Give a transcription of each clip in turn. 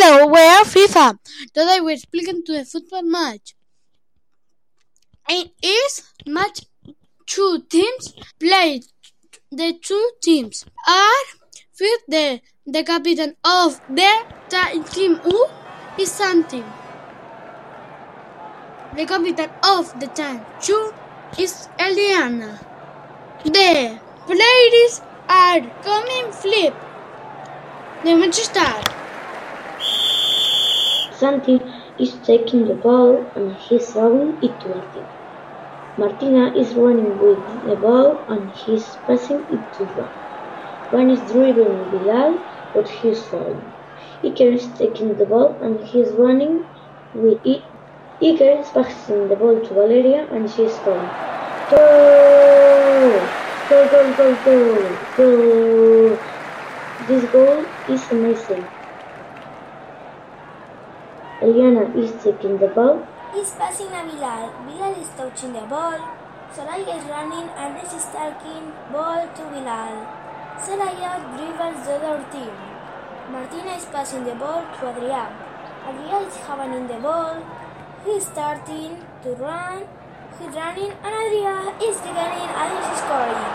Hello, we are FIFA. Today we're speaking to the football match. In each match, two teams play. The two teams are first the captain of the team who is something. The captain of the team two is Eliana. The players are coming flip. The match starts. Santi is taking the ball and he's throwing it to Martina. Martina is running with the ball and he's passing it to Juan. Juan is dribbling Bilal, but he's falling. Iker is taking the ball and he's running with it. Iker is passing the ball to Valeria and she's falling. Goal! Goal, goal, goal, goal, goal! This goal is amazing. Eliana is taking the ball. He's passing a Bilal. Bilal is touching the ball. Soraya is running and is taking ball to Bilal. Soraya dribbles the other team. Martina is passing the ball to Adrián. Adrián is having the ball. He's starting to run. He's running and Adrián is getting and he's scoring.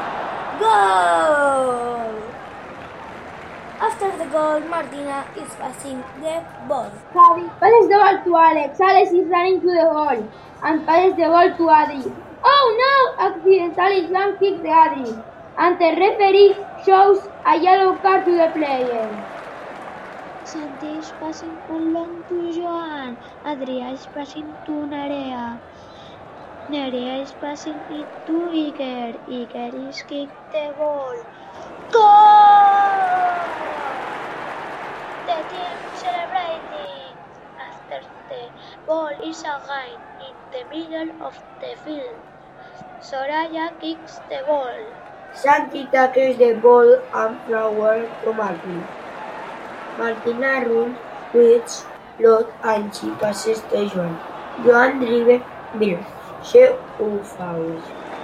Goal! After the goal, Martina is passing the ball. Javi passes the ball to Alex. Alex is running to the goal and passes the ball to Adri. Oh no! Accidentally Joan kicks the Adri and the referee shows a yellow card to the player. Santi is passing along to Joan. Adria is passing to Nerea. Nerea is passing it to Iker. Iker is kicked the ball. Goal! The team celebrating after the ball is again in the middle of the field. Soraya kicks the ball. Santi tackles the ball and forward to Martina. Martina runs with Lot and she passes to Joan. Joan dribbles Bilal. She fouls.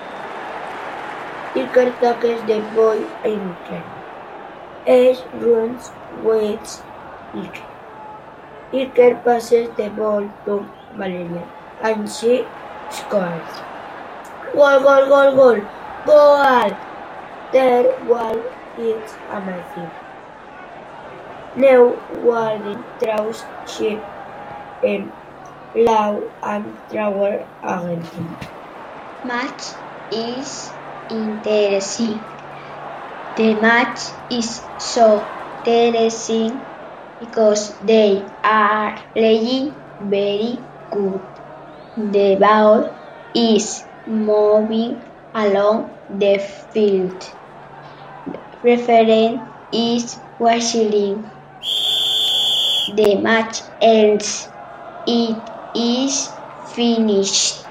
Iker tackles the ball in Iker. Ace runs with Iker. Iker passes the ball to Valeria and she scores. Goal, goal, goal, goal, goal! Their goal is amazing. Now Warden throws sheep in low and thrower again. Match is interesting. The match is so interesting because they are playing very good. The ball is moving along the field. The referee is whistling. The match ends. It is finished.